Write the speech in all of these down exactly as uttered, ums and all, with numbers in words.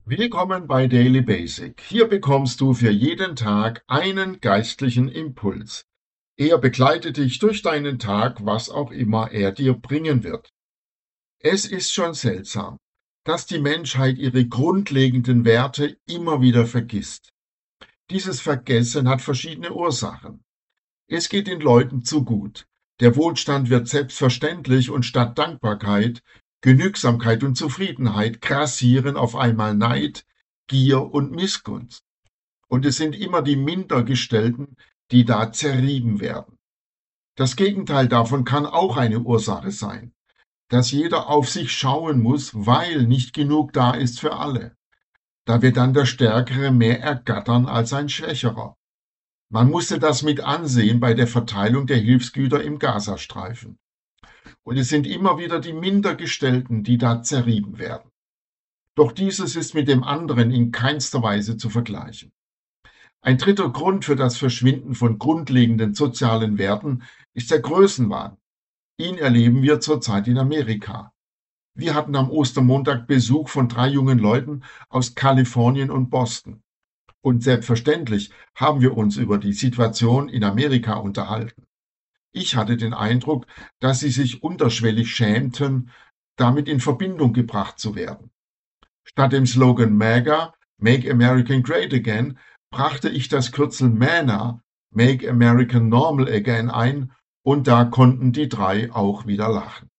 Willkommen bei Daily Basic. Hier bekommst du für jeden Tag einen geistlichen Impuls. Er begleitet dich durch deinen Tag, was auch immer er dir bringen wird. Es ist schon seltsam, dass die Menschheit ihre grundlegenden Werte immer wieder vergisst. Dieses Vergessen hat verschiedene Ursachen. Es geht den Leuten zu gut. Der Wohlstand wird selbstverständlich und statt Dankbarkeit, Genügsamkeit und Zufriedenheit grassieren auf einmal Neid, Gier und Missgunst. Und es sind immer die Mindergestellten, die da zerrieben werden. Das Gegenteil davon kann auch eine Ursache sein, dass jeder auf sich schauen muss, weil nicht genug da ist für alle. Da wird dann der Stärkere mehr ergattern als ein Schwächerer. Man musste das mit ansehen bei der Verteilung der Hilfsgüter im Gazastreifen. Und es sind immer wieder die Mindergestellten, die da zerrieben werden. Doch dieses ist mit dem anderen in keinster Weise zu vergleichen. Ein dritter Grund für das Verschwinden von grundlegenden sozialen Werten ist der Größenwahn. Ihn erleben wir zurzeit in Amerika. Wir hatten am Ostermontag Besuch von drei jungen Leuten aus Kalifornien und Boston. Und selbstverständlich haben wir uns über die Situation in Amerika unterhalten. Ich hatte den Eindruck, dass sie sich unterschwellig schämten, damit in Verbindung gebracht zu werden. Statt dem Slogan MAGA, Make America Great Again, brachte ich das Kürzel MANA, Make America Normal Again ein, und da konnten die drei auch wieder lachen.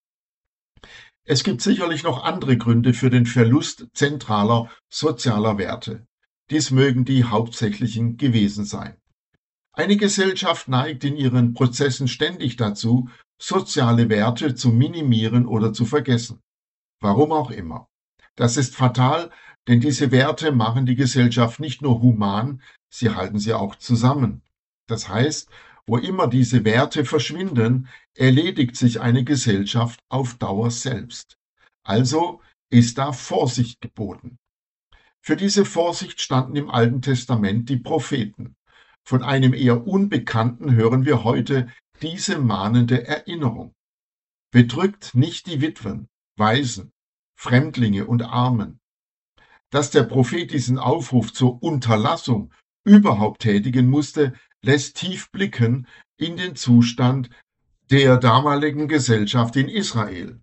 Es gibt sicherlich noch andere Gründe für den Verlust zentraler sozialer Werte. Dies mögen die hauptsächlichen gewesen sein. Eine Gesellschaft neigt in ihren Prozessen ständig dazu, soziale Werte zu minimieren oder zu vergessen. Warum auch immer. Das ist fatal, denn diese Werte machen die Gesellschaft nicht nur human, sie halten sie auch zusammen. Das heißt, wo immer diese Werte verschwinden, erledigt sich eine Gesellschaft auf Dauer selbst. Also ist da Vorsicht geboten. Für diese Vorsicht standen im Alten Testament die Propheten. Von einem eher Unbekannten hören wir heute diese mahnende Erinnerung. Bedrückt nicht die Witwen, Waisen, Fremdlinge und Armen. Dass der Prophet diesen Aufruf zur Unterlassung überhaupt tätigen musste, lässt tief blicken in den Zustand der damaligen Gesellschaft in Israel.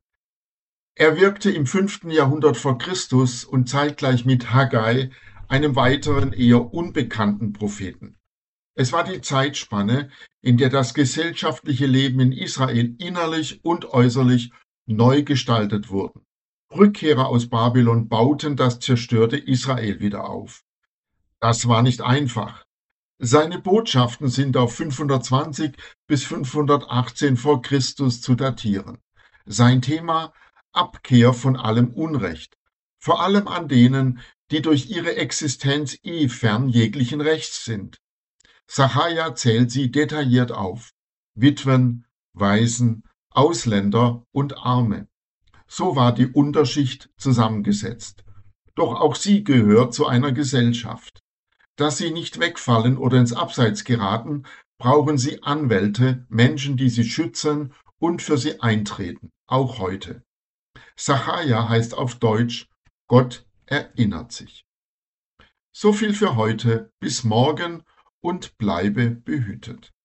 Er wirkte im fünften Jahrhundert vor Christus und zeitgleich mit Haggai, einem weiteren eher unbekannten Propheten. Es war die Zeitspanne, in der das gesellschaftliche Leben in Israel innerlich und äußerlich neu gestaltet wurde. Rückkehrer aus Babylon bauten das zerstörte Israel wieder auf. Das war nicht einfach. Seine Botschaften sind auf fünfhundertzwanzig bis fünfhundertachtzehn vor Christus zu datieren. Sein Thema: Abkehr von allem Unrecht, vor allem an denen, die durch ihre Existenz eh fern jeglichen Rechts sind. Sacharja zählt sie detailliert auf: Witwen, Waisen, Ausländer und Arme. So war die Unterschicht zusammengesetzt. Doch auch sie gehört zu einer Gesellschaft. Dass sie nicht wegfallen oder ins Abseits geraten, brauchen sie Anwälte, Menschen, die sie schützen und für sie eintreten, auch heute. Sacharja heißt auf Deutsch: Gott erinnert sich. So viel für heute, bis morgen und bleibe behütet.